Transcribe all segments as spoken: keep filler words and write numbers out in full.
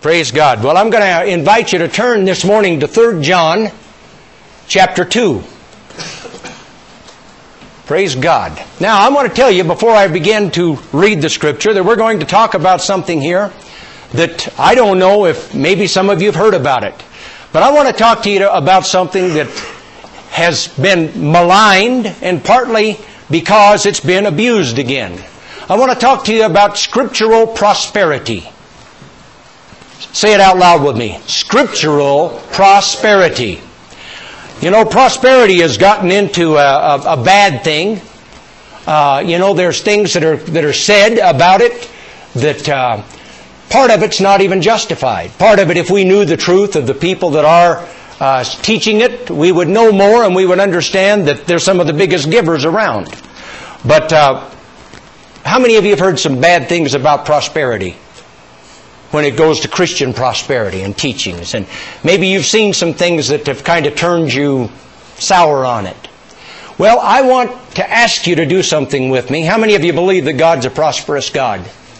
Praise God. Well, I'm going to invite you to turn this morning to Third John chapter two. Praise God. Now, I want to tell you before I begin to read the Scripture that we're going to talk about something here that I don't know if maybe some of you have heard about it. But I want to talk to you about something that has been maligned and partly because it's been abused again. I want to talk to you about scriptural prosperity. Say it out loud with me. Scriptural prosperity. You know, prosperity has gotten into a, a, a bad thing. Uh, you know, there's things that are that are said about it that uh, part of it's not even justified. Part of it, if we knew the truth of the people that are uh, teaching it, we would know more and we would understand that they're some of the biggest givers around. But uh, how many of you have heard some bad things about prosperity when it goes to Christian prosperity and teachings? And maybe you've seen some things that have kind of turned you sour on it. Well, I want to ask you to do something with me. How many of you believe that God's a prosperous God?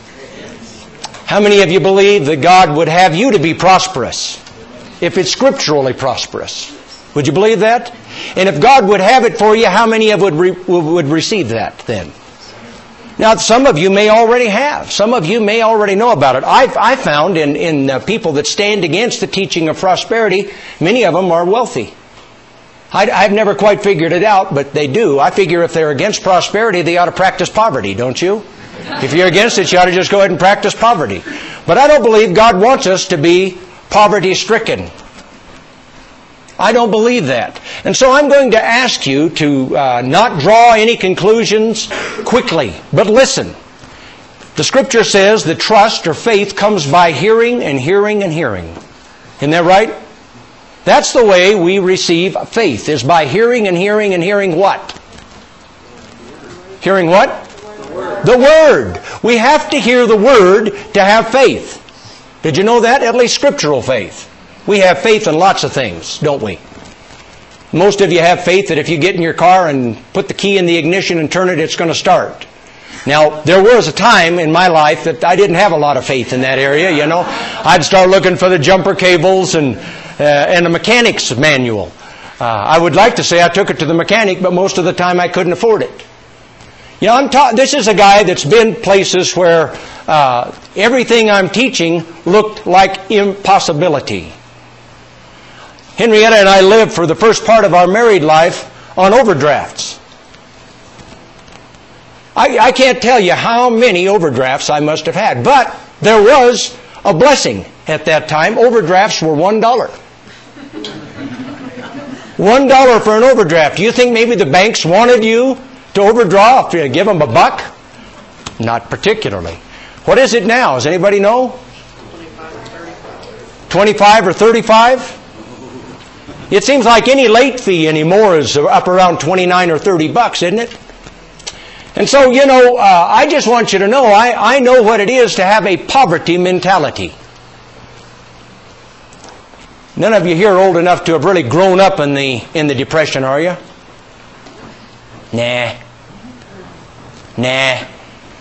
How many of you believe that God would have you to be prosperous if it's scripturally prosperous? Would you believe that? And if God would have it for you, how many of you would, re- would receive that then? Now, some of you may already have. Some of you may already know about it. I've I found in, in uh, people that stand against the teaching of prosperity, many of them are wealthy. I, I've never quite figured it out, but they do. I figure if they're against prosperity, they ought to practice poverty, don't you? If you're against it, you ought to just go ahead and practice poverty. But I don't believe God wants us to be poverty-stricken. I don't believe that. And so I'm going to ask you to uh, not draw any conclusions quickly, but listen. The Scripture says that trust or faith comes by hearing and hearing and hearing. Isn't that right? That's the way we receive faith, is by hearing and hearing and hearing what? Hearing what? The Word. The Word. We have to hear the Word to have faith. Did you know that? At least scriptural faith. We have faith in lots of things, don't we? Most of you have faith that if you get in your car and put the key in the ignition and turn it, it's going to start. Now, there was a time in my life that I didn't have a lot of faith in that area, you know. I'd start looking for the jumper cables and uh, and a mechanic's manual. Uh, I would like to say I took it to the mechanic, but most of the time I couldn't afford it. You know, I'm ta- this is a guy that's been places where uh, everything I'm teaching looked like impossibility. Henrietta and I lived for the first part of our married life on overdrafts. I, I can't tell you how many overdrafts I must have had, but there was a blessing at that time. Overdrafts were one dollar. One dollar for an overdraft. Do you think maybe the banks wanted you to overdraw, to give them a buck? Not particularly. What is it now? Does anybody know? twenty-five or thirty-five? It seems like any late fee anymore is up around twenty-nine or thirty bucks, isn't it? And so, you know, uh, I just want you to know, I, I know what it is to have a poverty mentality. None of you here are old enough to have really grown up in the in the Depression, are you? Nah. Nah.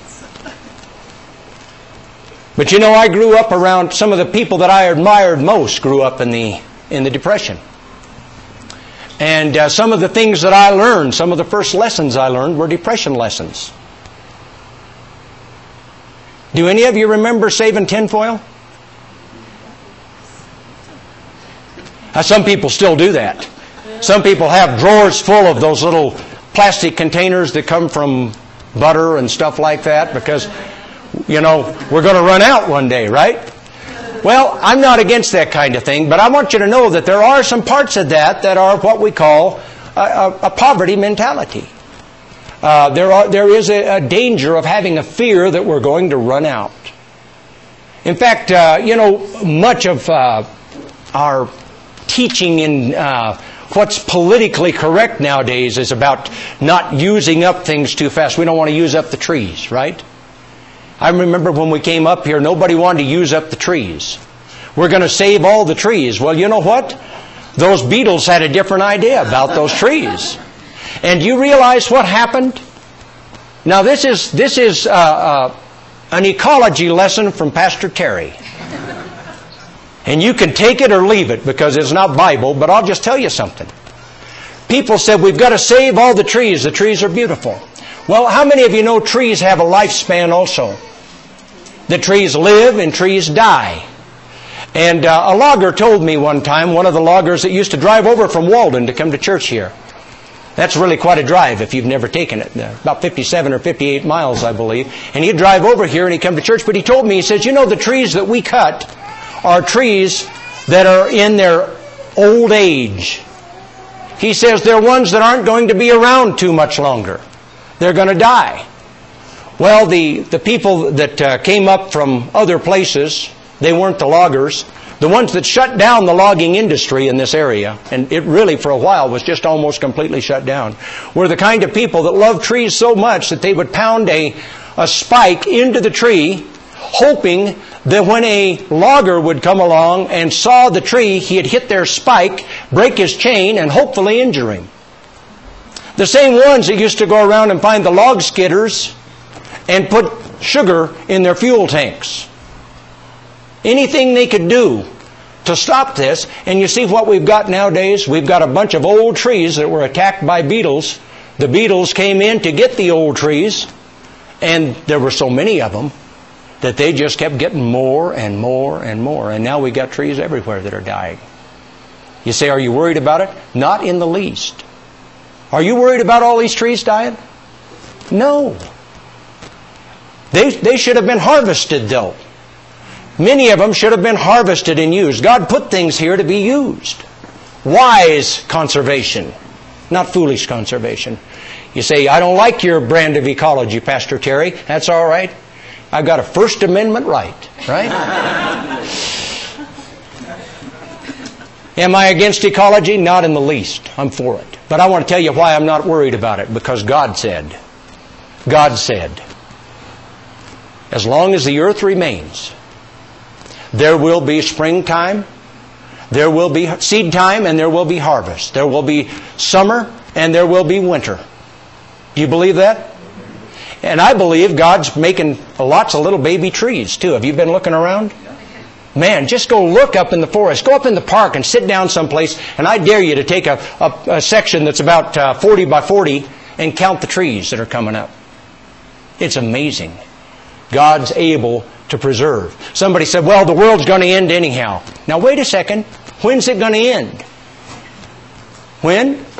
But you know, I grew up around some of the people that I admired most grew up in the in the Depression. And uh, some of the things that I learned, some of the first lessons I learned were Depression lessons. Do any of you remember saving tinfoil? Uh, some people still do that. Some people have drawers full of those little plastic containers that come from butter and stuff like that because, you know, we're going to run out one day, right? Well, I'm not against that kind of thing, but I want you to know that there are some parts of that that are what we call a, a, a poverty mentality. Uh, there are there is a, a danger of having a fear that we're going to run out. In fact, uh, you know, much of uh, our teaching in uh, what's politically correct nowadays is about not using up things too fast. We don't want to use up the trees, right? I remember when we came up here, nobody wanted to use up the trees. We're going to save all the trees. Well, you know what? Those Beatles had a different idea about those trees. And you realize what happened? Now, this is this is uh, uh, an ecology lesson from Pastor Terry. And you can take it or leave it because it's not Bible, but I'll just tell you something. People said, we've got to save all the trees. The trees are beautiful. Well, how many of you know trees have a lifespan also? The trees live and trees die. And uh, a logger told me one time, one of the loggers that used to drive over from Walden to come to church here. That's really quite a drive if you've never taken it. Uh, about fifty-seven or fifty-eight miles, I believe. And he'd drive over here and he'd come to church. But he told me, he says, you know, the trees that we cut are trees that are in their old age. He says they're ones that aren't going to be around too much longer. They're going to die. Well, the, the people that uh, came up from other places, they weren't the loggers. The ones that shut down the logging industry in this area, and it really for a while was just almost completely shut down, were the kind of people that loved trees so much that they would pound a, a spike into the tree, hoping that when a logger would come along and saw the tree, he'd hit their spike, break his chain, and hopefully injure him. The same ones that used to go around and find the log skidders and put sugar in their fuel tanks. Anything they could do to stop this. And you see what we've got nowadays? We've got a bunch of old trees that were attacked by beetles. The beetles came in to get the old trees, and there were so many of them that they just kept getting more and more and more. And now we've got trees everywhere that are dying. You say, are you worried about it? Not in the least. Are you worried about all these trees dying? No. They, they should have been harvested, though. Many of them should have been harvested and used. God put things here to be used. Wise conservation, not foolish conservation. You say, I don't like your brand of ecology, Pastor Terry. That's all right. I've got a First Amendment right, right? Am I against ecology? Not in the least. I'm for it. But I want to tell you why I'm not worried about it. Because God said, God said, as long as the earth remains, there will be springtime, there will be seed time, and there will be harvest. There will be summer, and there will be winter. Do you believe that? And I believe God's making lots of little baby trees, too. Have you been looking around? Man, just go look up in the forest. Go up in the park and sit down someplace, and I dare you to take a, a, a section that's about uh, forty by forty and count the trees that are coming up. It's amazing. God's able to preserve. Somebody said, well, the world's going to end anyhow. Now, wait a second. When's it going to end? When?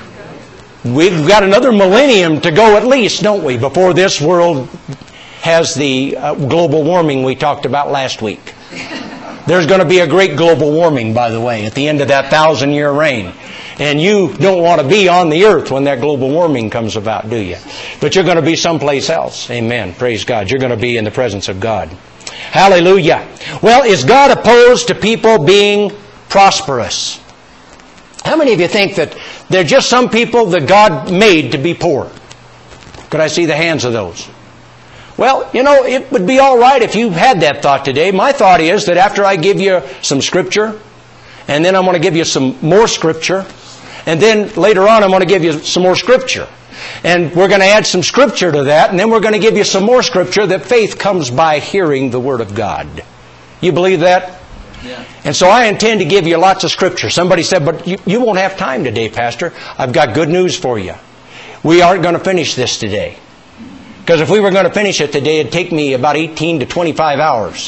We've got another millennium to go at least, don't we, before this world has the uh, global warming we talked about last week. There's going to be a great global warming, by the way, at the end of that thousand-year reign. And you don't want to be on the earth when that global warming comes about, do you? But you're going to be someplace else. Amen. Praise God. You're going to be in the presence of God. Hallelujah. Well, is God opposed to people being prosperous? How many of you think that there are just some people that God made to be poor? Could I see the hands of those? Well, you know, it would be all right if you had that thought today. My thought is that after I give you some Scripture, and then I'm going to give you some more Scripture, and then later on I'm going to give you some more Scripture. And we're going to add some Scripture to that, and then we're going to give you some more Scripture, that faith comes by hearing the Word of God. You believe that? Yeah. And so I intend to give you lots of Scripture. Somebody said, but you, you won't have time today, Pastor. I've got good news for you. We aren't going to finish this today. Because if we were going to finish it today, it'd take me about eighteen to twenty-five hours.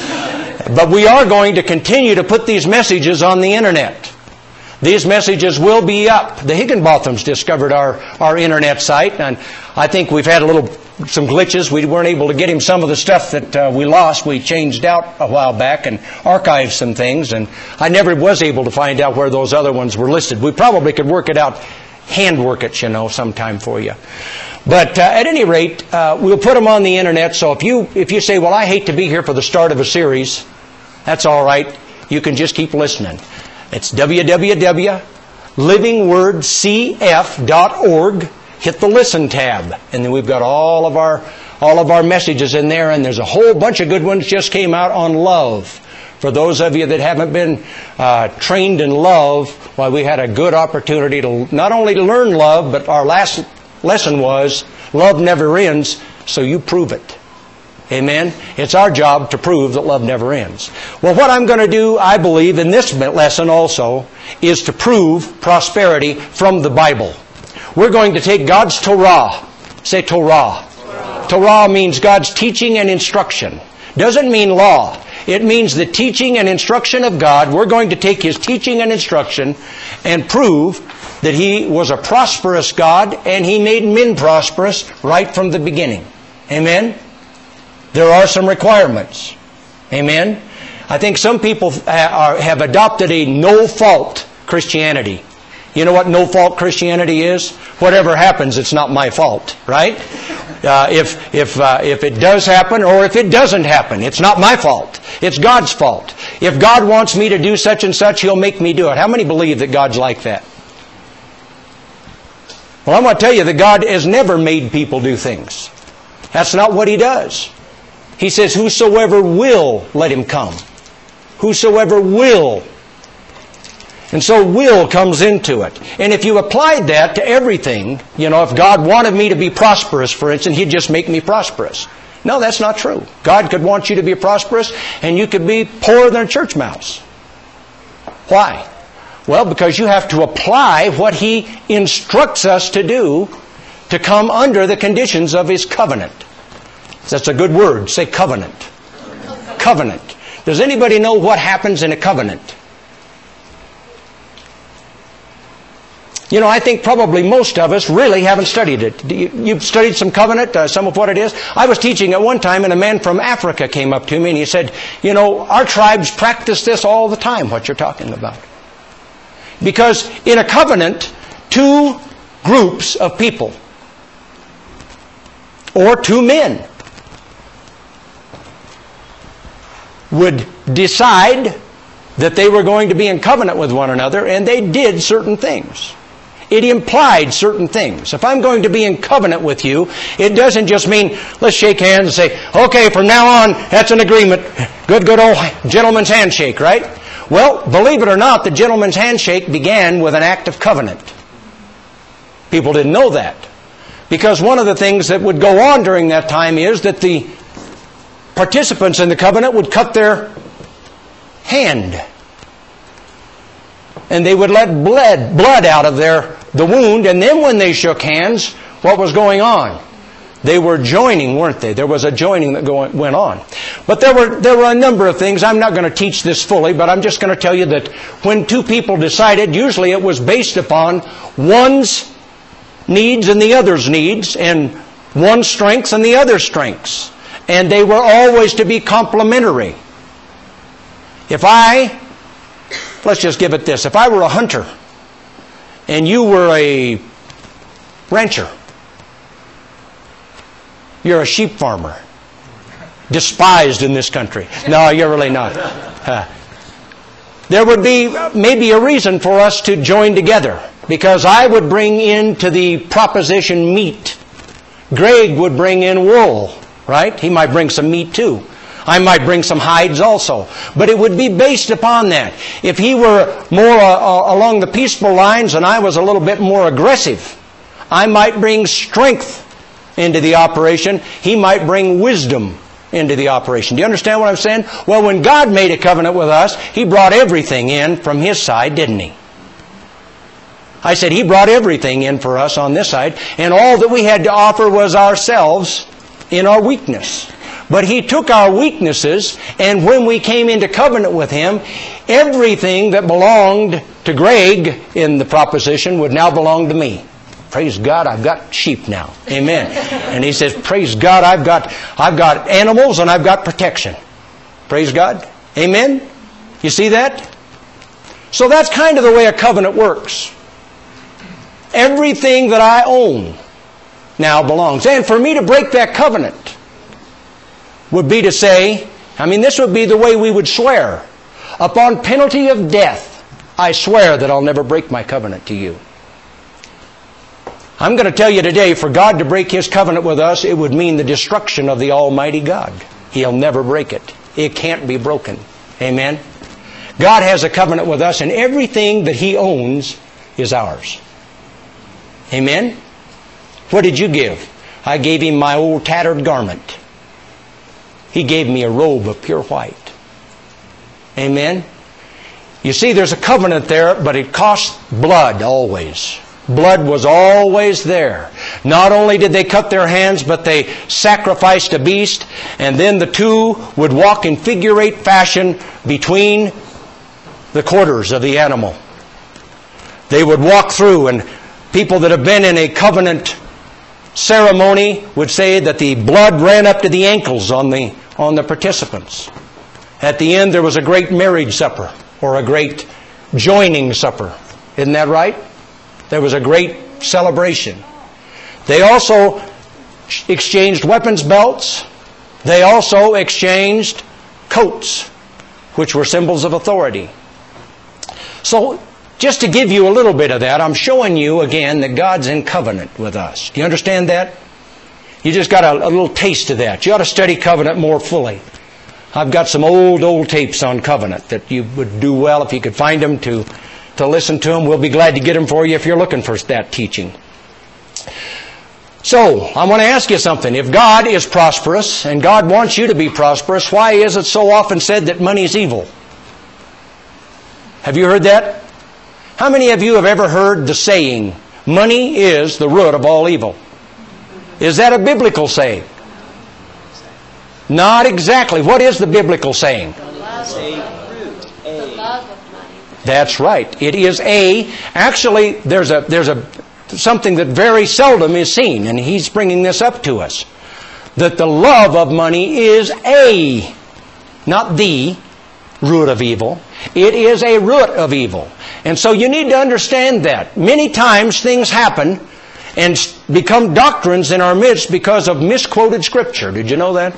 But we are going to continue to put these messages on the Internet. These messages will be up. The Higginbothams discovered our, our Internet site, and I think we've had a little some glitches. We weren't able to get him some of the stuff that uh, we lost. We changed out a while back and archived some things, and I never was able to find out where those other ones were listed. We probably could work it out, handwork it, you know, sometime for you. But uh, at any rate, uh, we'll put them on the Internet. So if you if you say, well, I hate to be here for the start of a series, that's all right. You can just keep listening. It's w w w dot living word c f dot org. Hit the Listen tab. And then we've got all of our all of our messages in there. And there's a whole bunch of good ones just came out on love. For those of you that haven't been uh, trained in love, well, we had a good opportunity to not only to learn love, but our last lesson was, love never ends, so you prove it. Amen? It's our job to prove that love never ends. Well, what I'm going to do, I believe, in this lesson also, is to prove prosperity from the Bible. We're going to take God's Torah. Say Torah. Torah, Torah means God's teaching and instruction. Doesn't mean law. It means the teaching and instruction of God. We're going to take His teaching and instruction and prove that He was a prosperous God and He made men prosperous right from the beginning. Amen? There are some requirements. Amen? I think some people have adopted a no-fault Christianity. You know what no-fault Christianity is? Whatever happens, it's not my fault, right? Uh, if if uh, if it does happen or if it doesn't happen, it's not my fault. It's God's fault. If God wants me to do such and such, He'll make me do it. How many believe that God's like that? Well, I'm going to tell you that God has never made people do things. That's not what He does. He says, whosoever will, let him come. Whosoever will. And so will comes into it. And if you applied that to everything, you know, if God wanted me to be prosperous, for instance, He'd just make me prosperous. No, that's not true. God could want you to be prosperous, and you could be poorer than a church mouse. Why? Well, because you have to apply what He instructs us to do to come under the conditions of His covenant. That's a good word. Say covenant. Covenant. Does anybody know what happens in a covenant? You know, I think probably most of us really haven't studied it. You've studied some covenant, uh, some of what it is? I was teaching at one time, and a man from Africa came up to me, and he said, you know, our tribes practice this all the time, what you're talking about. Because in a covenant, two groups of people, or two men, would decide that they were going to be in covenant with one another, and they did certain things. It implied certain things. If I'm going to be in covenant with you, it doesn't just mean, let's shake hands and say, okay, from now on, that's an agreement. Good, good old gentleman's handshake, right? Well, believe it or not, the gentleman's handshake began with an act of covenant. People didn't know that. Because one of the things that would go on during that time is that the participants in the covenant would cut their hand. And they would let blood, blood out of their the wound. And then when they shook hands, what was going on? They were joining, weren't they? There was a joining that going, went on. But there were there were a number of things. I'm not going to teach this fully, but I'm just going to tell you that when two people decided, usually it was based upon one's needs and the other's needs, and one's strengths and the other's strengths. And they were always to be complementary. If I, let's just give it this. If I were a hunter and you were a rancher, you're a sheep farmer, despised in this country. No, you're really not. Uh, there would be maybe a reason for us to join together, because I would bring into the proposition meat. Greg would bring in wool. Right? He might bring some meat too. I might bring some hides also. But it would be based upon that. If he were more uh, along the peaceful lines and I was a little bit more aggressive, I might bring strength into the operation. He might bring wisdom into the operation. Do you understand what I'm saying? Well, when God made a covenant with us, He brought everything in from His side, didn't He? I said He brought everything in for us on this side, and all that we had to offer was ourselves in our weakness. But He took our weaknesses, and when we came into covenant with Him, everything that belonged to Greg in the proposition would now belong to me. Praise God, I've got sheep now. Amen. And he says, praise God, I've got I've got animals and I've got protection. Praise God. Amen. You see that? So that's kind of the way a covenant works. Everything that I own now belongs. And for me to break that covenant would be to say, I mean, this would be the way we would swear. Upon penalty of death, I swear that I'll never break my covenant to you. I'm going to tell you today, for God to break His covenant with us, it would mean the destruction of the Almighty God. He'll never break it. It can't be broken. Amen? God has a covenant with us, and everything that He owns is ours. Amen? What did you give? I gave Him my old tattered garment. He gave me a robe of pure white. Amen? You see, there's a covenant there, but it cost blood always. Blood was always there. Not only did they cut their hands, but they sacrificed a beast, and then the two would walk in figure eight fashion between the quarters of the animal. They would walk through, and people that have been in a covenant ceremony would say that the blood ran up to the ankles on the, on the participants. At the end, there was a great marriage supper, or a great joining supper. Isn't that right? There was a great celebration. They also exchanged weapons belts. They also exchanged coats, which were symbols of authority. So, just to give you a little bit of that, I'm showing you again that God's in covenant with us. Do you understand that? You just got a, a little taste of that. You ought to study covenant more fully. I've got some old, old tapes on covenant that you would do well if you could find them to, to listen to them. We'll be glad to get them for you if you're looking for that teaching. So, I want to ask you something. If God is prosperous, and God wants you to be prosperous, why is it so often said that money is evil? Have you heard that? How many of you have ever heard the saying, money is the root of all evil? Is that a biblical saying? Not exactly. What is the biblical saying? The love of, the love of money. That's right. It is a, actually, there's a, there's a, something that very seldom is seen, and he's bringing this up to us. That the love of money is a, not the, root of evil. It is a root of evil. And so you need to understand that. Many times things happen and become doctrines in our midst because of misquoted Scripture. Did you know that?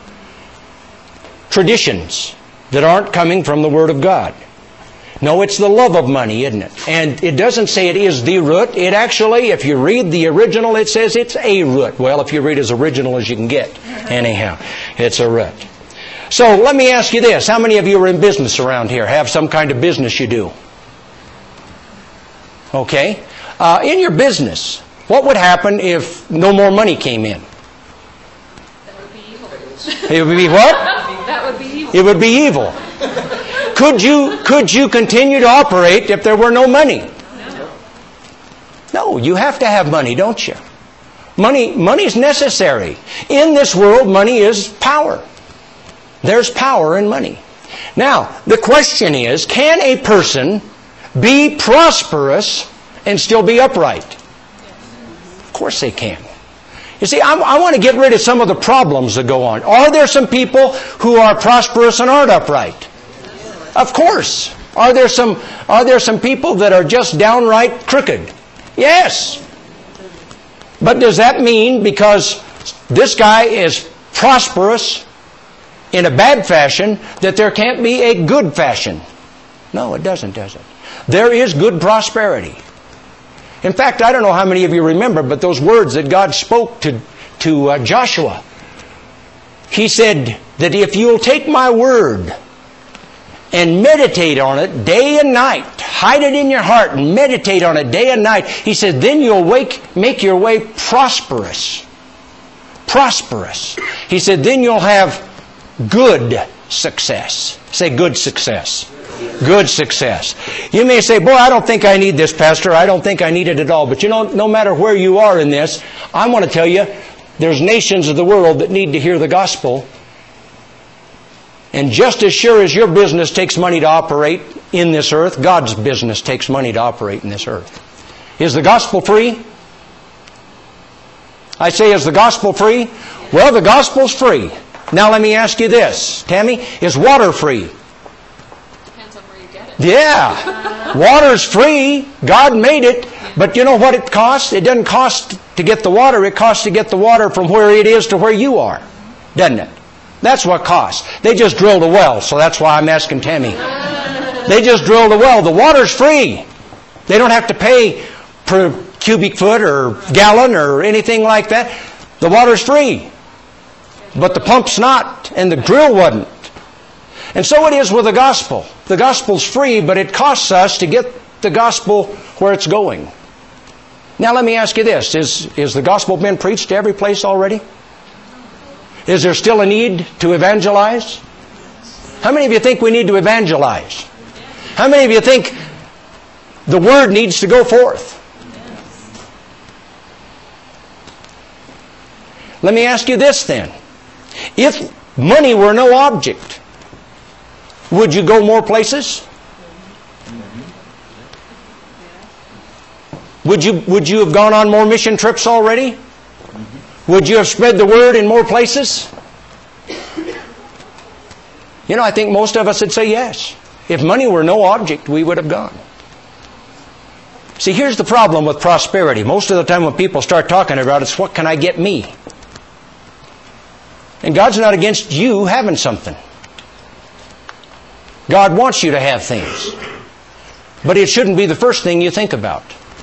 Traditions that aren't coming from the Word of God. No, it's the love of money, isn't it? And it doesn't say it is the root. It actually, if you read the original, it says it's a root. Well, if you read as original as you can get. Anyhow, it's a root. So let me ask you this. How many of you are in business around here? Have some kind of business you do? Okay. Uh, in your business, what would happen if no more money came in? That would be evil. It would be what? That would be evil. It would be evil. Could you, could you continue to operate if there were no money? No. No, you have to have money, don't you? Money, money is necessary. In this world, money is power. There's power in money. Now, the question is, can a person be prosperous and still be upright? Of course they can. You see, I, I want to get rid of some of the problems that go on. Are there some people who are prosperous and aren't upright? Of course. Are there some, are there some people that are just downright crooked? Yes. But does that mean because this guy is prosperous in a bad fashion that there can't be a good fashion? No, it doesn't, does it? There is good prosperity. In fact, I don't know how many of you remember, but those words that God spoke to, to uh, Joshua. He said that if you'll take my word and meditate on it day and night, hide it in your heart and meditate on it day and night, he said, then you'll wake, make your way prosperous. Prosperous. He said, then you'll have good success. Say good success. Good success. You may say, boy, I don't think I need this, Pastor. I don't think I need it at all. But you know, no matter where you are in this, I want to tell you, there's nations of the world that need to hear the gospel. And just as sure as your business takes money to operate in this earth, God's business takes money to operate in this earth. Is the gospel free? I say, is the gospel free? Well, the gospel's free. Now let me ask you this. Tammy, is water free? Depends on where you get it. Yeah. Water's free. God made it. But you know what it costs? It doesn't cost to get the water. It costs to get the water from where it is to where you are. Doesn't it? That's what costs. They just drilled a well, so that's why I'm asking Tammy. They just drilled a well. The water's free. They don't have to pay per cubic foot or gallon or anything like that. The water's free. But the pump's not, and the drill wasn't. And so it is with the gospel. The gospel's free, but it costs us to get the gospel where it's going. Now let me ask you this. Is, is the gospel been preached to every place already? Is there still a need to evangelize? How many of you think we need to evangelize? How many of you think the Word needs to go forth? Let me ask you this then. If money were no object, would you go more places? Would you, would you have gone on more mission trips already? Would you have spread the Word in more places? You know, I think most of us would say yes. If money were no object, we would have gone. See, here's the problem with prosperity. Most of the time when people start talking about it, it's what can I get me? And God's not against you having something. God wants you to have things. But it shouldn't be the first thing you think about.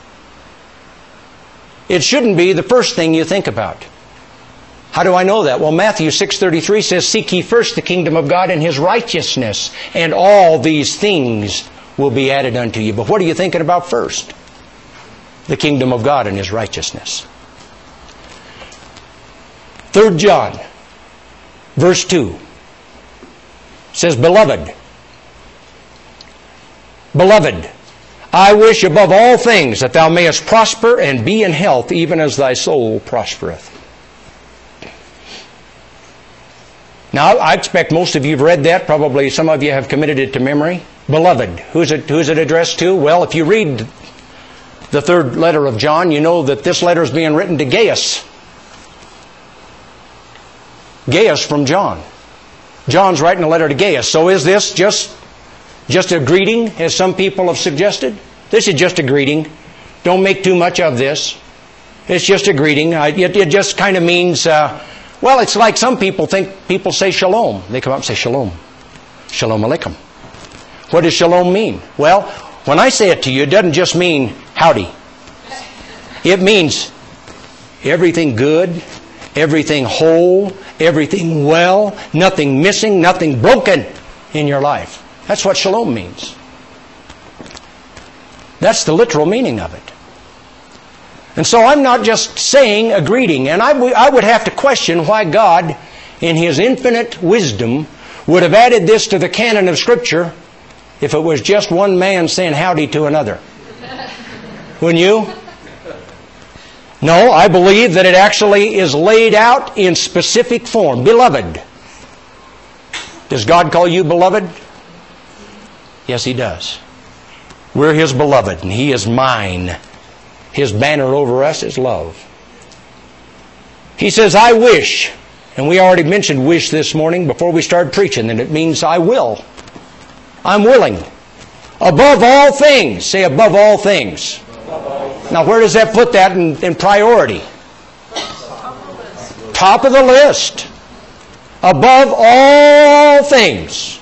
It shouldn't be the first thing you think about. How do I know that? Well, Matthew six thirty-three says, "Seek ye first the kingdom of God and His righteousness, and all these things will be added unto you." But what are you thinking about first? The kingdom of God and His righteousness. Third John, verse two, says, Beloved, Beloved, I wish above all things that thou mayest prosper and be in health, even as thy soul prospereth. Now, I expect most of you have read that. Probably some of you have committed it to memory. Beloved, who's it, who's it addressed to? Well, if you read the third letter of John, you know that this letter is being written to Gaius. Gaius from John. John's writing a letter to Gaius. So is this just, just a greeting, as some people have suggested? This is just a greeting. Don't make too much of this. It's just a greeting. It, it just kind of means... Uh, Well, it's like some people think people say shalom. They come up and say shalom. Shalom aleichem. What does shalom mean? Well, when I say it to you, it doesn't just mean howdy. It means everything good, everything whole, everything well, nothing missing, nothing broken in your life. That's what shalom means. That's the literal meaning of it. And so I'm not just saying a greeting. And I, w- I would have to question why God, in His infinite wisdom, would have added this to the canon of Scripture if it was just one man saying howdy to another. Wouldn't you? No, I believe that it actually is laid out in specific form. Beloved. Does God call you beloved? Yes, He does. We're His beloved, and He is mine. His banner over us is love. He says, I wish, and we already mentioned wish this morning before we started preaching, and it means I will. I'm willing. Above all things. Say above all things. Above all things. Now where does that put that in, in priority? Top of the list. Above all things.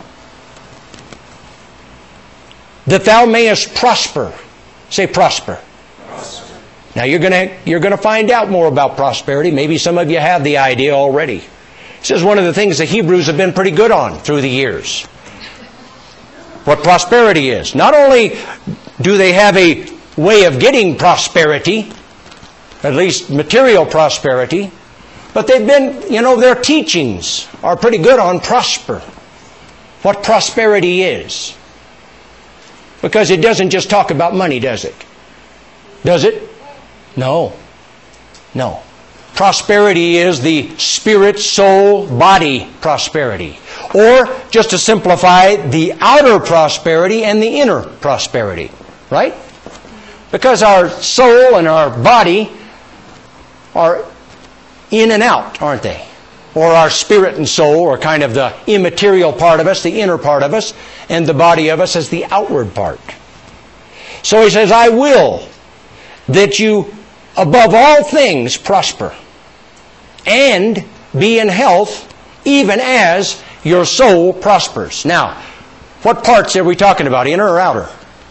That thou mayest prosper. Say prosper. Now you're going to you're going to find out more about prosperity. Maybe some of you have the idea already. This is one of the things the Hebrews have been pretty good on through the years. What prosperity is. Not only do they have a way of getting prosperity, at least material prosperity, but they've been, you know, their teachings are pretty good on prosper. What prosperity is. Because it doesn't just talk about money, does it? Does it? No. No. Prosperity is the spirit, soul, body prosperity. Or, just to simplify, the outer prosperity and the inner prosperity. Right? Because our soul and our body are in and out, aren't they? Or our spirit and soul are kind of the immaterial part of us, the inner part of us, and the body of us is the outward part. So he says, I will that you above all things prosper and be in health even as your soul prospers. Now, what parts are we talking about, inner or outer?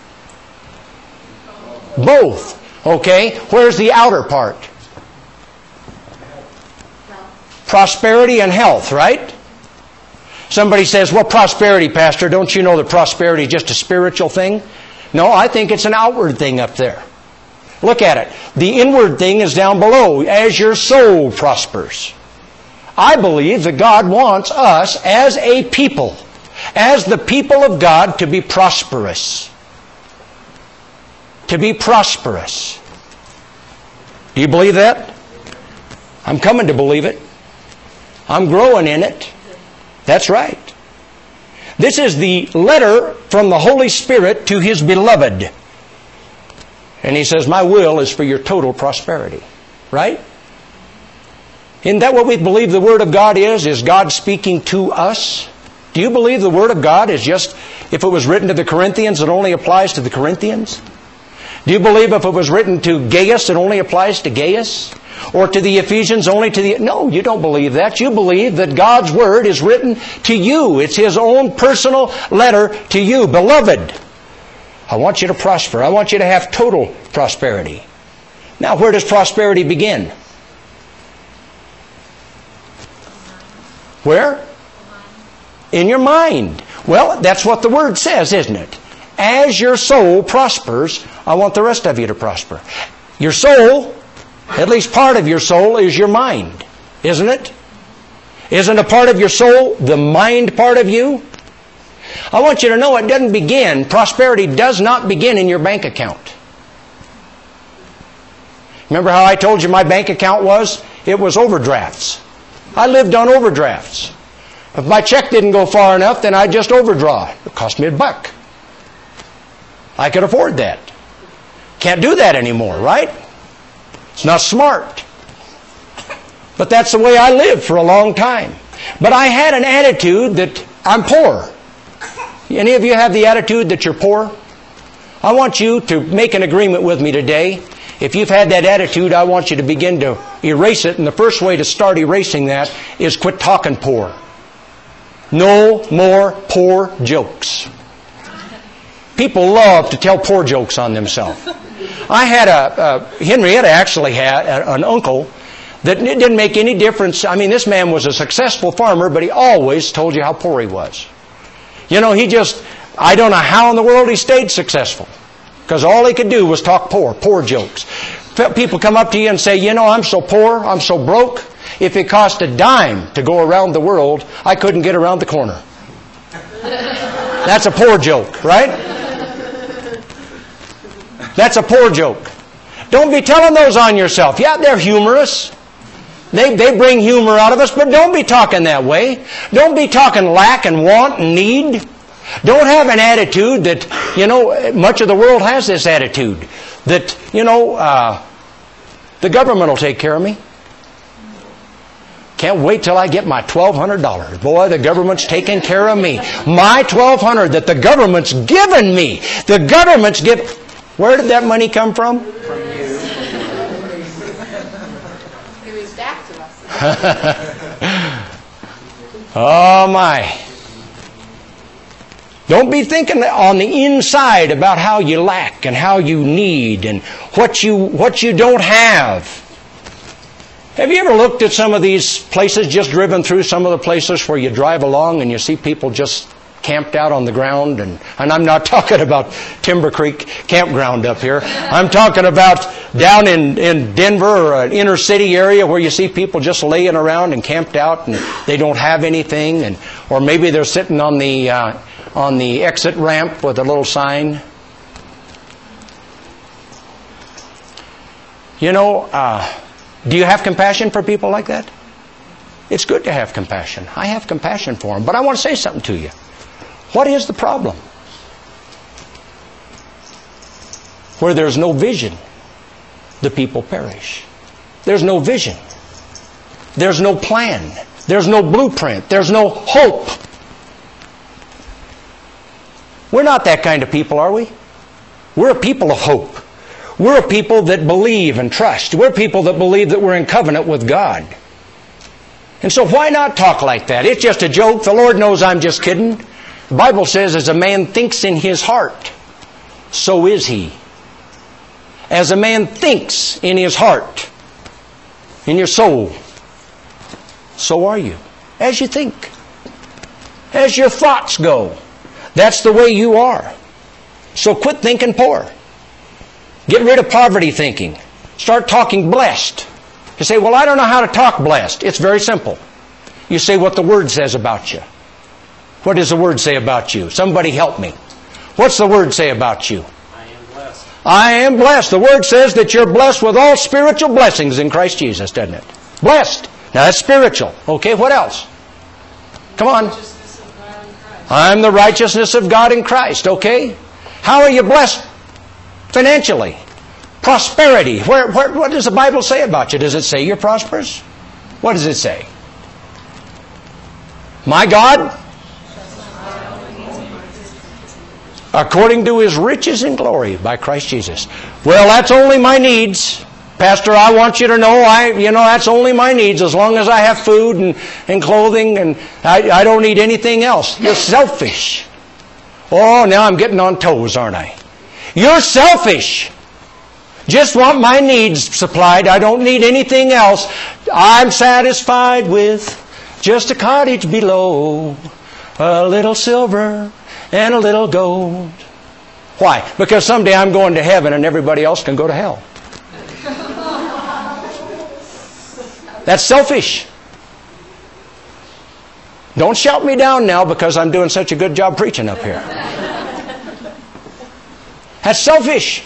Both. Okay, where's the outer part? Prosperity and health, right? Somebody says, well, prosperity, Pastor, don't you know that prosperity is just a spiritual thing? No, I think it's an outward thing up there. Look at it. The inward thing is down below, as your soul prospers. I believe that God wants us as a people, as the people of God, to be prosperous. To be prosperous. Do you believe that? I'm coming to believe it. I'm growing in it. That's right. This is the letter from the Holy Spirit to His beloved. And He says, my will is for your total prosperity. Right? Isn't that what we believe the Word of God is? Is God speaking to us? Do you believe the Word of God is just, if it was written to the Corinthians, it only applies to the Corinthians? Do you believe if it was written to Gaius, it only applies to Gaius? Or to the Ephesians, only to the... No, you don't believe that. You believe that God's Word is written to you. It's His own personal letter to you. Beloved, I want you to prosper. I want you to have total prosperity. Now, where does prosperity begin? Where? In your mind. Well, that's what the Word says, isn't it? As your soul prospers, I want the rest of you to prosper. Your soul, at least part of your soul, is your mind, isn't it? Isn't a part of your soul the mind part of you? I want you to know it doesn't begin, prosperity does not begin in your bank account. Remember how I told you my bank account was? It was overdrafts. I lived on overdrafts. If my check didn't go far enough, then I'd just overdraw. It cost me a buck. I could afford that. Can't do that anymore, right? It's not smart. But that's the way I lived for a long time. But I had an attitude that I'm poor. Any of you have the attitude that you're poor? I want you to make an agreement with me today. If you've had that attitude, I want you to begin to erase it. And the first way to start erasing that is quit talking poor. No more poor jokes. People love to tell poor jokes on themselves. I had a, uh, Henrietta actually had a, an uncle that it didn't make any difference. I mean, this man was a successful farmer, but he always told you how poor he was. You know, he just, I don't know how in the world he stayed successful. Because all he could do was talk poor, poor jokes. People come up to you and say, you know, I'm so poor, I'm so broke. If it cost a dime to go around the world, I couldn't get around the corner. That's a poor joke, right? That's a poor joke. Don't be telling those on yourself. Yeah, they're humorous. They, they bring humor out of us, but don't be talking that way. Don't be talking lack and want and need. Don't have an attitude that, you know, much of the world has this attitude. That, you know, uh, the government will take care of me. Can't wait till I get my twelve hundred dollars. Boy, the government's taking care of me. My twelve hundred dollars that the government's given me. The government's given... Where did that money come from? From you. It was back to us. Oh my. Don't be thinking on the inside about how you lack and how you need and what you what you don't have. Have you ever looked at some of these places, just driven through some of the places where you drive along and you see people just camped out on the ground? And, and I'm not talking about Timber Creek campground up here. I'm talking about down in, in Denver or an inner city area where you see people just laying around and camped out and they don't have anything. And or maybe they're sitting on the, uh, on the exit ramp with a little sign. You know, uh, do you have compassion for people like that? It's good to have compassion. I have compassion for them. But I want to say something to you. What is the problem? Where there's no vision, the people perish. There's no vision. There's no plan. There's no blueprint. There's no hope. We're not that kind of people, are we? We're a people of hope. We're a people that believe and trust. We're people that believe that we're in covenant with God. And so why not talk like that? It's just a joke. The Lord knows I'm just kidding. The Bible says, as a man thinks in his heart, so is he. As a man thinks in his heart, in your soul, so are you. As you think. As your thoughts go. That's the way you are. So quit thinking poor. Get rid of poverty thinking. Start talking blessed. You say, well, I don't know how to talk blessed. It's very simple. You say what the Word says about you. What does the Word say about you? Somebody help me. What's the Word say about you? I am blessed. I am blessed. The Word says that you're blessed with all spiritual blessings in Christ Jesus, doesn't it? Blessed. Now that's spiritual. Okay, what else? Come on. Righteousness of God in Christ. I'm the righteousness of God in Christ. Okay? How are you blessed financially? Prosperity. Where, where, what does the Bible say about you? Does it say you're prosperous? What does it say? My God, according to His riches and glory by Christ Jesus. Well, that's only my needs. Pastor, I want you to know, I, you know, that's only my needs as long as I have food and, and clothing, and I, I don't need anything else. You're selfish. Oh, now I'm getting on toes, aren't I? You're selfish. Just want my needs supplied. I don't need anything else. I'm satisfied with just a cottage below, a little silver and a little gold. Why? Because someday I'm going to heaven and everybody else can go to hell. That's selfish. Don't shout me down now because I'm doing such a good job preaching up here. That's selfish.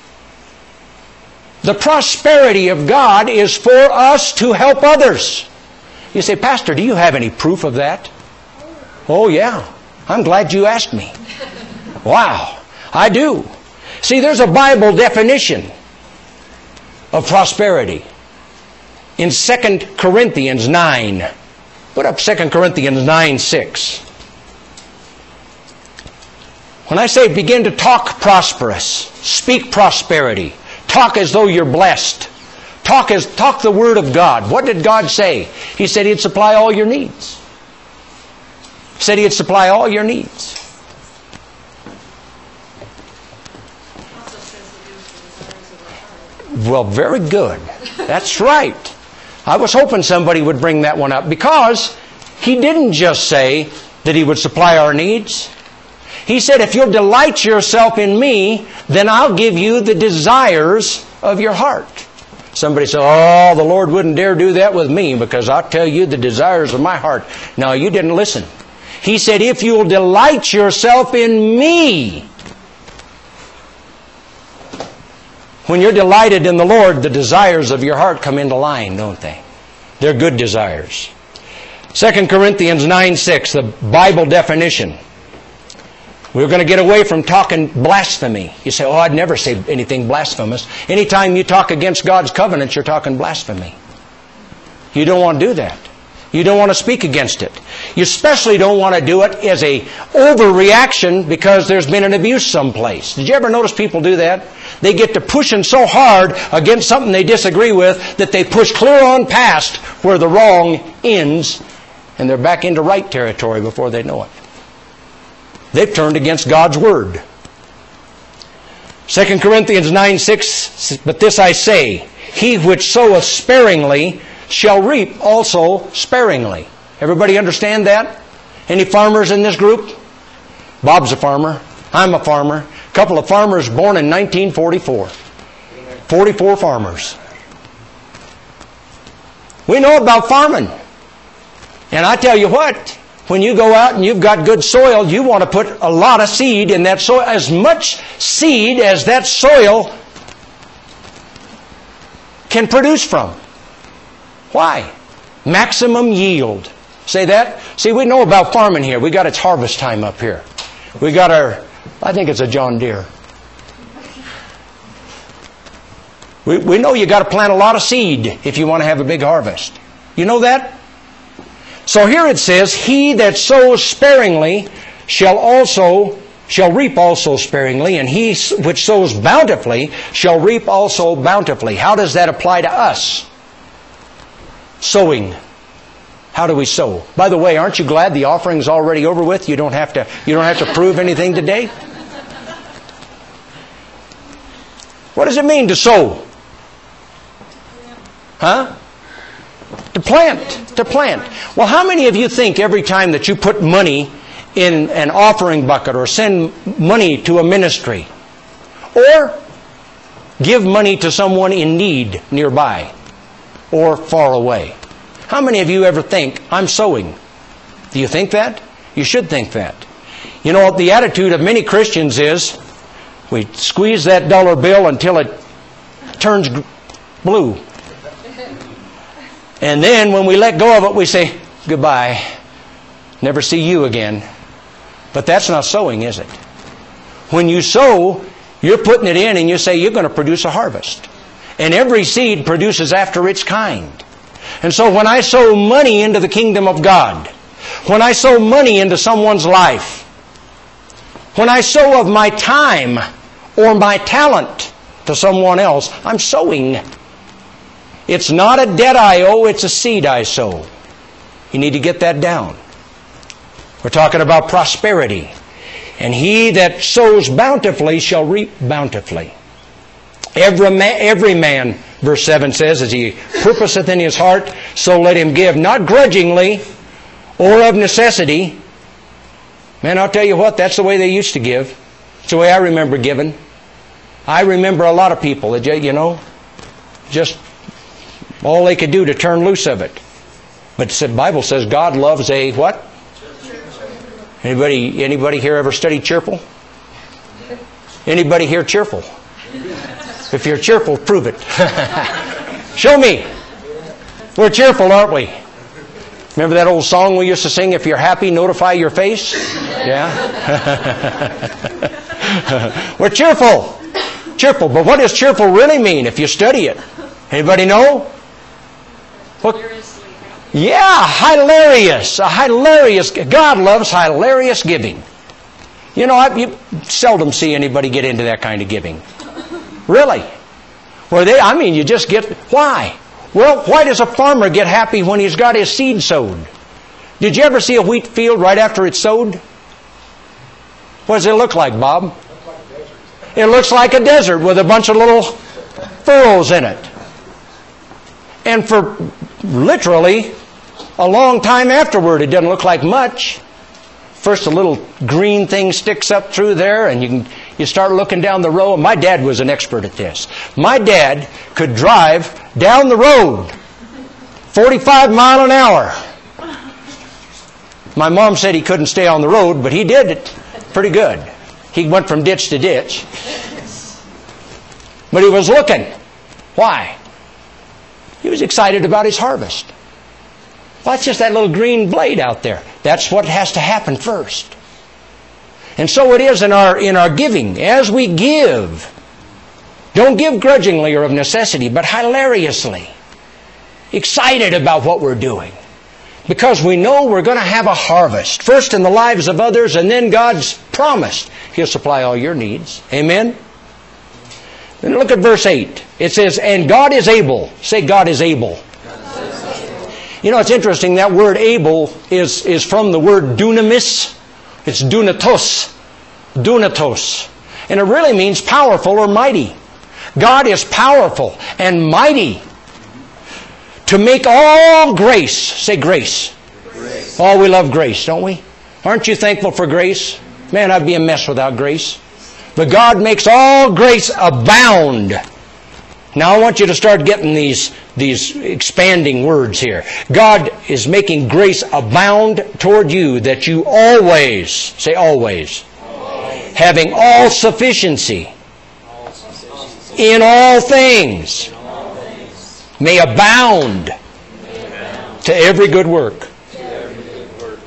The prosperity of God is for us to help others. You say, Pastor, do you have any proof of that? Oh, yeah. I'm glad you asked me. Wow. I do. See, there's a Bible definition of prosperity. In Second Corinthians nine. Put up Second Corinthians nine six. When I say begin to talk prosperous, speak prosperity, talk as though you're blessed, talk as talk the Word of God. What did God say? He said He'd supply all your needs. He said He'd supply all your needs. Well, very good. That's right. I was hoping somebody would bring that one up because He didn't just say that He would supply our needs. He said, if you'll delight yourself in Me, then I'll give you the desires of your heart. Somebody said, oh, the Lord wouldn't dare do that with me because I'll tell you the desires of my heart. No, you didn't listen. He said, if you'll delight yourself in Me. When you're delighted in the Lord, the desires of your heart come into line, don't they? They're good desires. Second Corinthians nine six, the Bible definition. We're going to get away from talking blasphemy. You say, oh, I'd never say anything blasphemous. Anytime you talk against God's covenant, you're talking blasphemy. You don't want to do that. You don't want to speak against it. You especially don't want to do it as a overreaction because there's been an abuse someplace. Did you ever notice people do that? They get to pushing so hard against something they disagree with that they push clear on past where the wrong ends and they're back into right territory before they know it. They've turned against God's Word. Second Corinthians nine six, but this I say, he which soweth sparingly shall reap also sparingly. Everybody understand that? Any farmers in this group? Bob's a farmer. I'm a farmer. A couple of farmers born in nineteen forty-four. forty-four farmers. We know about farming. And I tell you what, when you go out and you've got good soil, you want to put a lot of seed in that soil. As much seed as that soil can produce from. Why? Maximum yield. Say that? See, we know about farming here. We got its harvest time up here. We got our, I think it's a John Deere. We, we know you got to plant a lot of seed if you want to have a big harvest. You know that? So here it says, he that sows sparingly shall also shall reap also sparingly, and he which sows bountifully shall reap also bountifully. How does that apply to us? Sowing. How do we sow? By the way, aren't you glad the offering's already over with? You don't have to you don't have to prove anything today? What does it mean to sow? Huh? To plant. To plant. Well, how many of you think every time that you put money in an offering bucket or send money to a ministry or give money to someone in need nearby or far away, How many of you ever think, I'm sowing? Do you think that? You should think that. You know, the attitude of many Christians is, we squeeze that dollar bill until it turns blue. And then when we let go of it, we say, goodbye. Never see you again. But that's not sowing, is it? When you sow, you're putting it in and you say you're going to produce a harvest. And every seed produces after its kind. And so when I sow money into the kingdom of God, when I sow money into someone's life, when I sow of my time or my talent to someone else, I'm sowing. It's not a debt I owe, it's a seed I sow. You need to get that down. We're talking about prosperity. And he that sows bountifully shall reap bountifully. Every man, every man, verse seven says, as he purposeth in his heart, so let him give, not grudgingly or of necessity. Man, I'll tell you what, that's the way they used to give. It's the way I remember giving. I remember a lot of people that, you know, just all they could do to turn loose of it. But the Bible says God loves a what? Anybody, anybody here ever studied cheerful? Anybody here cheerful? If you're cheerful, prove it. Show me. We're cheerful, aren't we? Remember that old song we used to sing, if you're happy, notify your face? Yeah? We're cheerful. Cheerful. But what does cheerful really mean if you study it? Anybody know? What? Yeah, hilarious. A hilarious. God loves hilarious giving. You know, I, you seldom see anybody get into that kind of giving. Really. Where they, I mean, you just get, why? Well, why does a farmer get happy when he's got his seed sowed? Did you ever see a wheat field right after it's sowed? What does it look like, Bob? It looks like a desert with a bunch of little furrows in it. And for literally a long time afterward, it doesn't look like much. First, a little green thing sticks up through there, and you can, you start looking down the road. My dad was an expert at this. My dad could drive down the road forty-five mile an hour. My mom said he couldn't stay on the road, but he did it pretty good. He went from ditch to ditch. But he was looking. Why? He was excited about his harvest. Well, that's just that little green blade out there. That's what has to happen first. And so it is in our in our giving. As we give, don't give grudgingly or of necessity, but hilariously. Excited about what we're doing. Because we know we're going to have a harvest. First in the lives of others, and then God's promised He'll supply all your needs. Amen? Then look at verse eight. It says, and God is able. Say, God is able. You know, it's interesting, that word able is, is from the word dunamis. It's dunatos. Dunatos. And it really means powerful or mighty. God is powerful and mighty to make all grace. Say grace. Grace. Oh, we love grace, don't we? Aren't you thankful for grace? Man, I'd be a mess without grace. But God makes all grace abound. Now I want you to start getting these, these expanding words here. God is making grace abound toward you, that you always, say always, always. Having all sufficiency, all sufficiency. In all things, in all things. May, abound may abound to every good work. To every good work.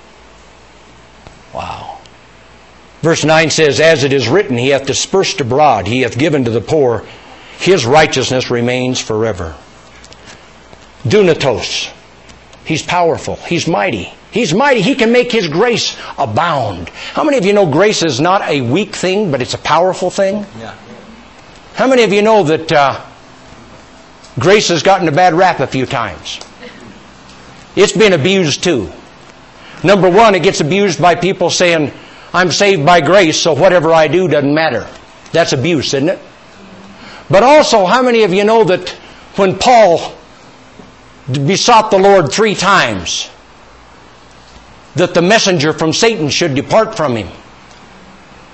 Wow. Verse nine says, as it is written, He hath dispersed abroad, He hath given to the poor, His righteousness remains forever. Dunatos. He's powerful. He's mighty. He's mighty. He can make His grace abound. How many of you know grace is not a weak thing, but it's a powerful thing? Yeah. How many of you know that uh, grace has gotten a bad rap a few times? It's been abused too. Number one, it gets abused by people saying, I'm saved by grace, so whatever I do doesn't matter. That's abuse, isn't it? But also, how many of you know that when Paul besought the Lord three times that the messenger from Satan should depart from him?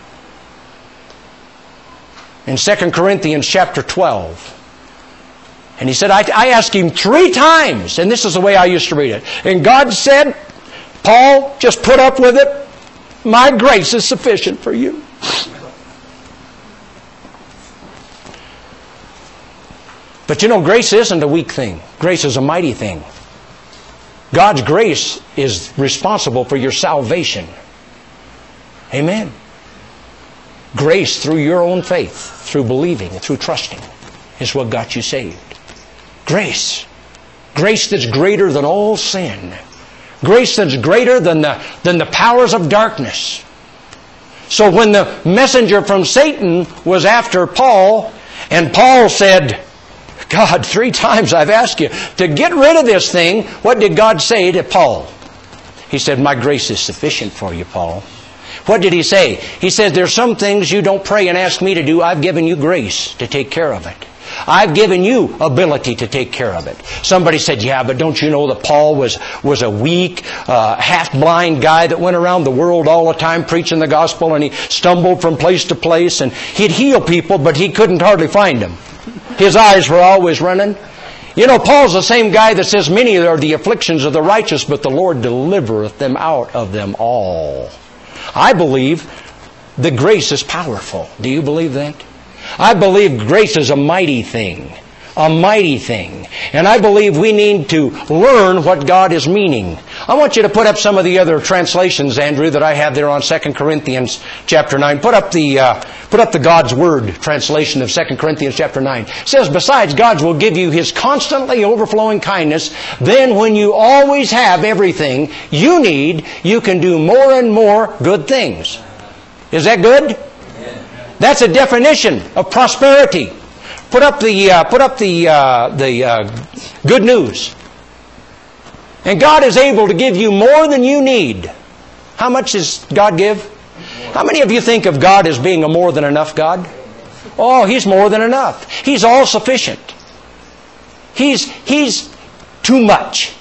In Second Corinthians chapter twelve. And he said, I, I asked him three times, and this is the way I used to read it. And God said, Paul, just put up with it. My grace is sufficient for you. But you know, grace isn't a weak thing. Grace is a mighty thing. God's grace is responsible for your salvation. Amen. Grace through your own faith, through believing, through trusting, is what got you saved. Grace. Grace that's greater than all sin. Grace that's greater than the, than the powers of darkness. So when the messenger from Satan was after Paul, and Paul said, God, three times I've asked you to get rid of this thing, what did God say to Paul? He said, my grace is sufficient for you, Paul. What did He say? He said, there's some things you don't pray and ask me to do. I've given you grace to take care of it. I've given you ability to take care of it. Somebody said, yeah, but don't you know that Paul was, was a weak, uh, half-blind guy that went around the world all the time preaching the gospel, and he stumbled from place to place, and he'd heal people, but he couldn't hardly find them. His eyes were always running. You know, Paul's the same guy that says, many are the afflictions of the righteous, but the Lord delivereth them out of them all. I believe that grace is powerful. Do you believe that? I believe grace is a mighty thing. A mighty thing. And I believe we need to learn what God is meaning. I want you to put up some of the other translations, Andrew, that I have there on Second Corinthians chapter nine. Put up the uh, put up the God's Word translation of Second Corinthians chapter nine. It says, besides, God will give you His constantly overflowing kindness. Then when you always have everything you need, you can do more and more good things. Is that good? That's a definition of prosperity. Put up the uh, put up the uh, the uh, good news. And God is able to give you more than you need. How much does God give? How many of you think of God as being a more than enough God? Oh, He's more than enough. He's all sufficient. He's He's too much.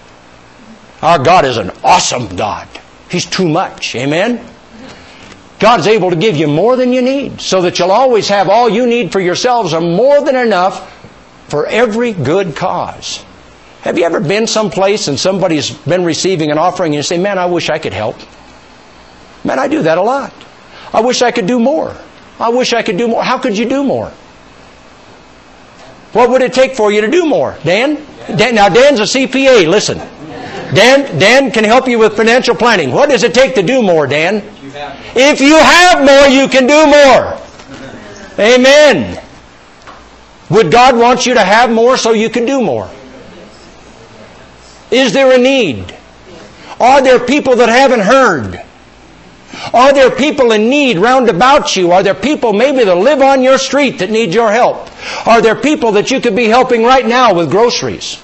Our God is an awesome God. He's too much. Amen? God's able to give you more than you need, so that you'll always have all you need for yourselves and more than enough for every good cause. Have you ever been someplace and somebody's been receiving an offering and you say, man, I wish I could help. Man, I do that a lot. I wish I could do more. I wish I could do more. How could you do more? What would it take for you to do more? Dan? Dan now, Dan's a C P A. Listen. Dan, Dan can help you with financial planning. What does it take to do more, Dan? If you have more, you can do more. Amen. Would God want you to have more so you can do more? Is there a need? Are there people that haven't heard? Are there people in need round about you? Are there people maybe that live on your street that need your help? Are there people that you could be helping right now with groceries?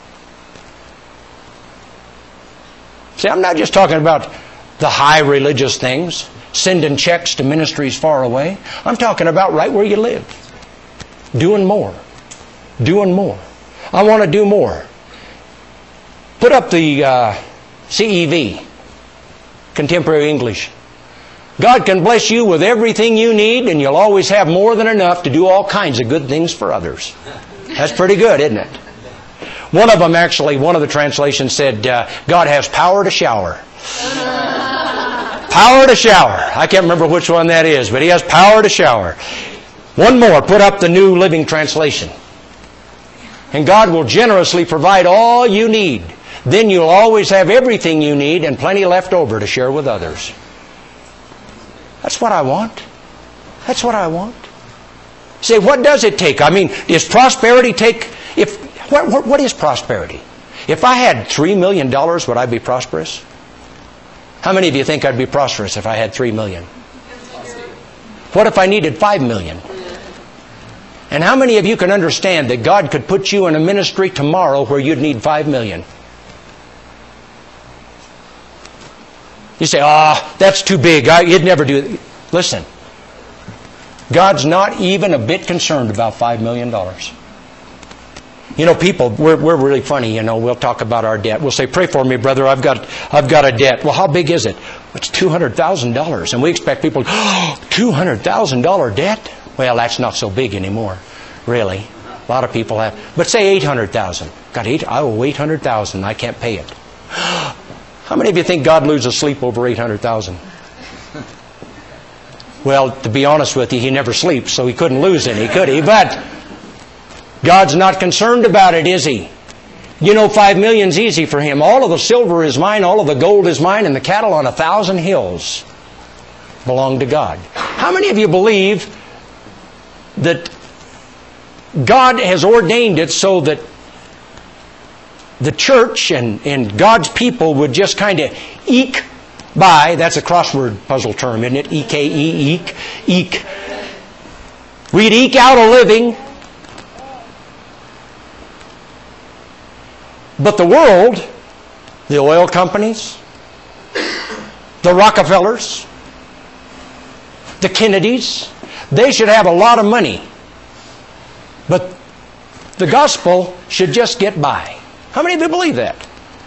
See, I'm not just talking about the high religious things, sending checks to ministries far away. I'm talking about right where you live. Doing more. Doing more. I want to do more. Put up the uh, C E V, Contemporary English. God can bless you with everything you need, and you'll always have more than enough to do all kinds of good things for others. That's pretty good, isn't it? One of them actually, one of the translations said, uh, God has power to shower. Power to shower. I can't remember which one that is, but He has power to shower. One more. Put up the New Living Translation. And God will generously provide all you need. Then you'll always have everything you need and plenty left over to share with others. That's what I want. That's what I want. Say, what does it take? I mean, does prosperity take... If what, what, what is prosperity? If I had three million dollars, would I be prosperous? How many of you think I'd be prosperous if I had three million dollars? What if I needed five million dollars? And how many of you can understand that God could put you in a ministry tomorrow where you'd need five million dollars? You say, ah, oh, that's too big. I, you'd never do it. Listen, God's not even a bit concerned about five million dollars. You know, people, we're, we're really funny, you know, we'll talk about our debt. We'll say, pray for me, brother, I've got I've got a debt. Well, how big is it? It's two hundred thousand dollars. And we expect people, oh, two hundred thousand dollars debt? Well, that's not so big anymore, really. A lot of people have. But say eight hundred thousand. Got eight, I owe eight hundred thousand. I can't pay it. How many of you think God loses sleep over eight hundred thousand? Well, to be honest with you, He never sleeps, so He couldn't lose any, could He? But God's not concerned about it, is He? You know, five million's easy for Him. All of the silver is mine, all of the gold is mine, and the cattle on a thousand hills belong to God. How many of you believe that God has ordained it so that the church and, and God's people would just kind of eke by? That's a crossword puzzle term, isn't it? E K E, eke, eke. We'd eke out a living. But the world, the oil companies, the Rockefellers, the Kennedys, they should have a lot of money. But the gospel should just get by. How many of you believe that?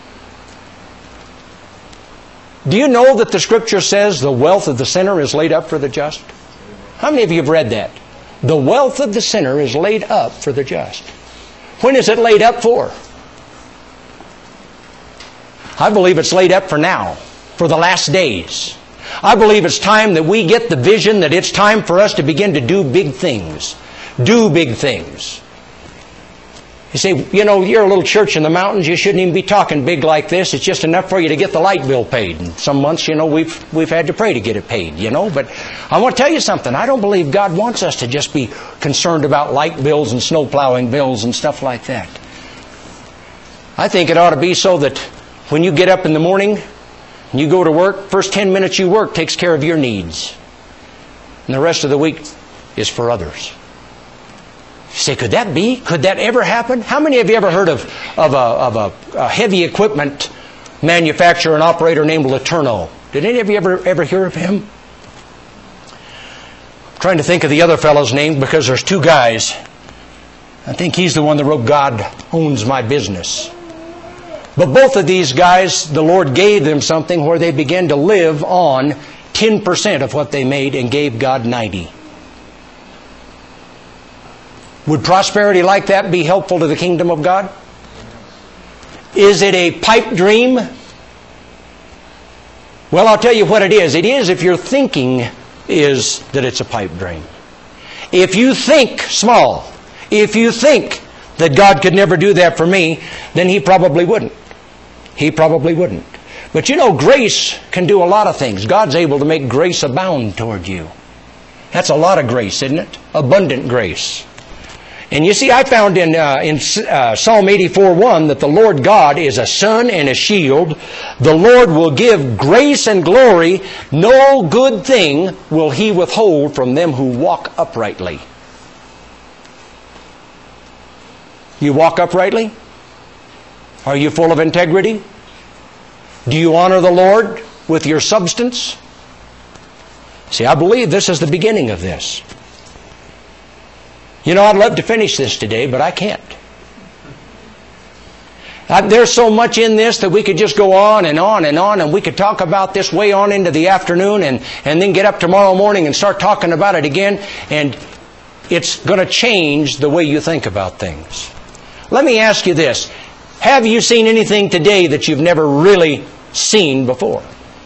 Do you know that the Scripture says the wealth of the sinner is laid up for the just? How many of you have read that? The wealth of the sinner is laid up for the just. When is it laid up for? I believe it's laid up for now, for the last days. I believe it's time that we get the vision that it's time for us to begin to do big things. Do big things. You say, you know, you're a little church in the mountains, you shouldn't even be talking big like this. It's just enough for you to get the light bill paid. And some months, you know, we've we've had to pray to get it paid, you know. But I want to tell you something. I don't believe God wants us to just be concerned about light bills and snow plowing bills and stuff like that. I think it ought to be so that when you get up in the morning and you go to work, first ten minutes you work takes care of your needs. And the rest of the week is for others. You say, could that be? Could that ever happen? How many of you ever heard of, of, a, of a, a heavy equipment manufacturer and operator named Letourneau? Did any of you ever, ever hear of him? I'm trying to think of the other fellow's name because there's two guys. I think he's the one that wrote God Owns My Business. But both of these guys, the Lord gave them something where they began to live on ten percent of what they made and gave God ninety. Would prosperity like that be helpful to the kingdom of God? Is it a pipe dream? Well, I'll tell you what it is. It is if your thinking is that it's a pipe dream. If you think small, if you think that God could never do that for me, then He probably wouldn't. He probably wouldn't. But you know, grace can do a lot of things. God's able to make grace abound toward you. That's a lot of grace, isn't it? Abundant grace. And you see, I found in, uh, in uh, Psalm eighty-four one that the Lord God is a sun and a shield. The Lord will give grace and glory. No good thing will He withhold from them who walk uprightly. You walk uprightly? Are you full of integrity? Do you honor the Lord with your substance? See, I believe this is the beginning of this. You know, I'd love to finish this today, but I can't. I, there's so much in this that we could just go on and on and on, and we could talk about this way on into the afternoon and, and then get up tomorrow morning and start talking about it again, and it's going to change the way you think about things. Let me ask you this. Have you seen anything today that you've never really seen before?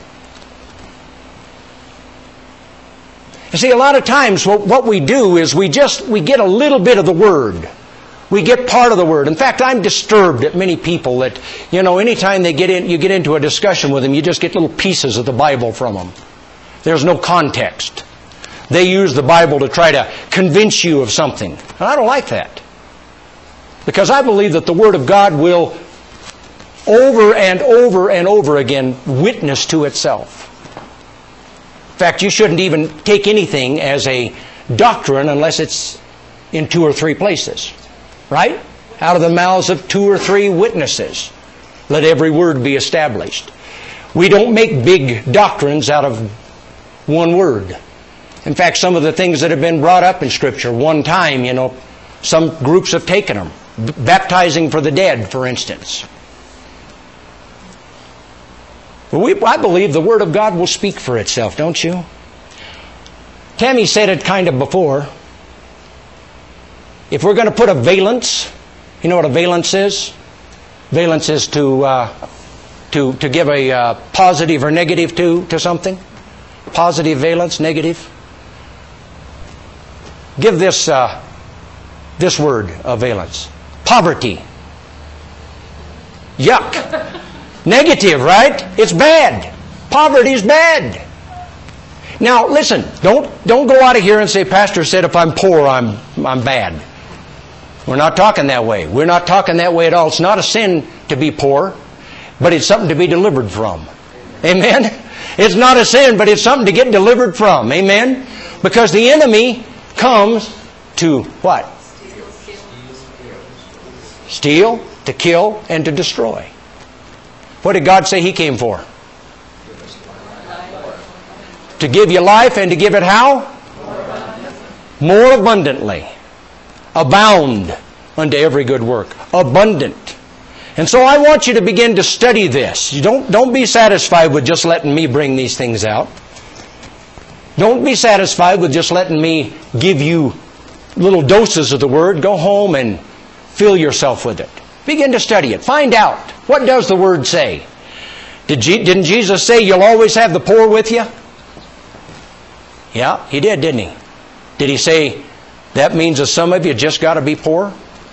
You see, a lot of times what, what we do is we just, we get a little bit of the Word. We get part of the Word. In fact, I'm disturbed at many people that, you know, anytime they get in, you get into a discussion with them, you just get little pieces of the Bible from them. There's no context. They use the Bible to try to convince you of something. And I don't like that. Because I believe that the Word of God will over and over and over again witness to itself. In fact, you shouldn't even take anything as a doctrine unless it's in two or three places. Right? Out of the mouths of two or three witnesses, let every word be established. We don't make big doctrines out of one word. In fact, some of the things that have been brought up in Scripture, one time, you know, some groups have taken them. Baptizing for the dead, for instance. But we, I believe the Word of God will speak for itself, don't you? Tammy said it kind of before. if we're going to put a valence, you know what a valence is? Valence is to uh, to to give a uh, positive or negative to to something. Positive valence, negative. Give this uh, this word a valence. Poverty. Yuck. Negative, right? It's bad. Poverty is bad. Now, listen. Don't don't go out of here and say, Pastor said if I'm poor, I'm I'm bad. We're not talking that way. We're not talking that way at all. It's not a sin to be poor, but it's something to be delivered from. Amen? It's not a sin, but it's something to get delivered from. Amen? Because the enemy comes to what? Steal, to kill, and to destroy. What did God say He came for? To give you life and to give it how? More abundantly. Abound unto every good work. Abundant. And so I want you to begin to study this. You don't, don't be satisfied with just letting me bring these things out. Don't be satisfied with just letting me give you little doses of the Word. Go home and fill yourself with it. Begin to study it. Find out. What does the Word say? Did Je- didn't Jesus say you'll always have the poor with you? Yeah, He did, didn't He? Did He say that means that some of you just got to be poor?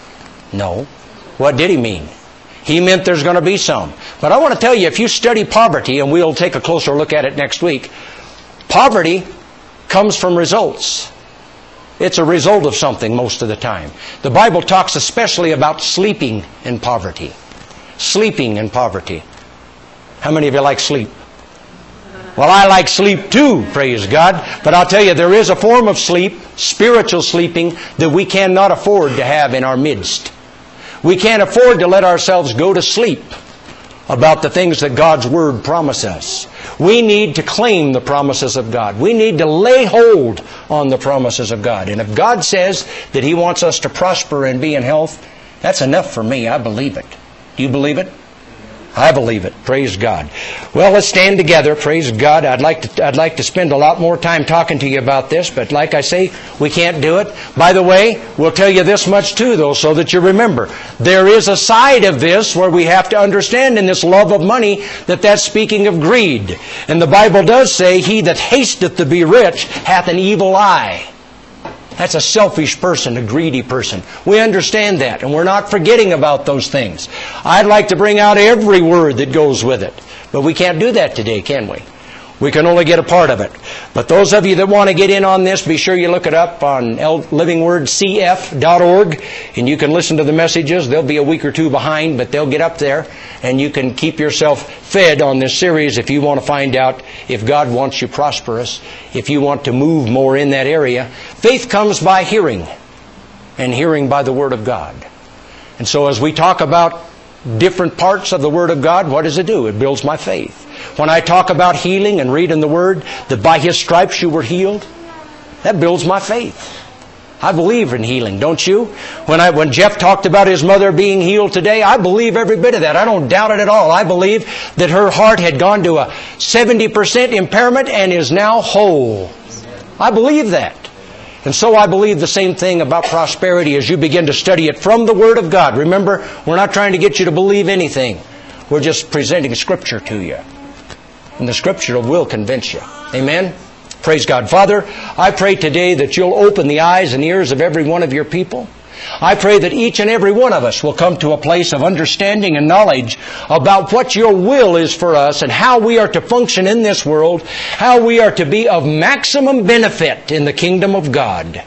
No. What did He mean? He meant there's going to be some. But I want to tell you, if you study poverty, and we'll take a closer look at it next week, poverty comes from results. It's a result of something most of the time. The Bible talks especially about sleeping in poverty. Sleeping in poverty. How many of you like sleep? Well, I like sleep too, praise God. But I'll tell you, there is a form of sleep, spiritual sleeping, that we cannot afford to have in our midst. We can't afford to let ourselves go to sleep about the things that God's Word promises us. We need to claim the promises of God. We need to lay hold on the promises of God. And if God says that He wants us to prosper and be in health, that's enough for me. I believe it. Do you believe it? I believe it. Praise God. Well, let's stand together. Praise God. I'd like to, I'd like to spend a lot more time talking to you about this, but like I say, we can't do it. By the way, we'll tell you this much too, though, so that you remember. There is a side of this where we have to understand in this love of money that that's speaking of greed. And the Bible does say, he that hasteth to be rich hath an evil eye. That's a selfish person, a greedy person. We understand that, and we're not forgetting about those things. I'd like to bring out every word that goes with it, but we can't do that today, can we? We can only get a part of it. But those of you that want to get in on this, be sure you look it up on living word c f dot org, and you can listen to the messages. They'll be a week or two behind, but they'll get up there, and you can keep yourself fed on this series if you want to find out if God wants you prosperous, if you want to move more in that area. Faith comes by hearing, and hearing by the Word of God. And so as we talk about different parts of the Word of God, what does it do? It builds my faith. When I talk about healing and read in the Word that by His stripes you were healed, that builds my faith. I believe in healing, don't you? When I when Jeff talked about his mother being healed today, I believe every bit of that. I don't doubt it at all. I believe that her heart had gone to a seventy percent impairment and is now whole. I believe that. And so I believe the same thing about prosperity as you begin to study it from the Word of God. Remember, we're not trying to get you to believe anything. We're just presenting Scripture to you. And the Scripture will convince you. Amen? Praise God. Father, I pray today that you'll open the eyes and ears of every one of your people. I pray that each and every one of us will come to a place of understanding and knowledge about what your will is for us and how we are to function in this world, how we are to be of maximum benefit in the kingdom of God.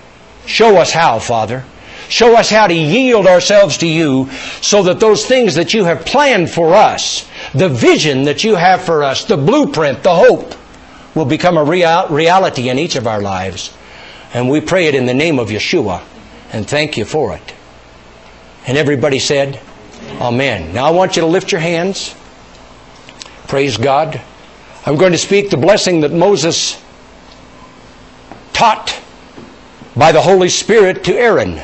Show us how, Father. Show us how to yield ourselves to you so that those things that you have planned for us, the vision that you have for us, the blueprint, the hope, will become a real, reality in each of our lives. And we pray it in the name of Yeshua. And thank you for it. And everybody said, Amen. Now I want you to lift your hands. Praise God. I'm going to speak the blessing that Moses taught by the Holy Spirit to Aaron.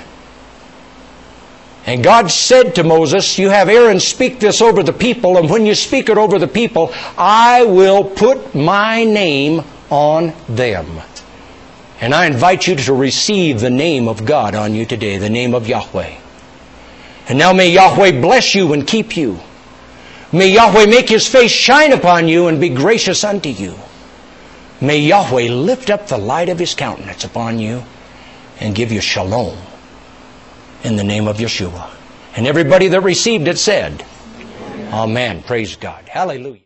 And God said to Moses, you have Aaron speak this over the people, and when you speak it over the people, I will put my name on them. And I invite you to receive the name of God on you today, the name of Yahweh. And now may Yahweh bless you and keep you. May Yahweh make His face shine upon you and be gracious unto you. May Yahweh lift up the light of His countenance upon you and give you shalom in the name of Yeshua. And everybody that received it said, Amen. Praise God. Hallelujah.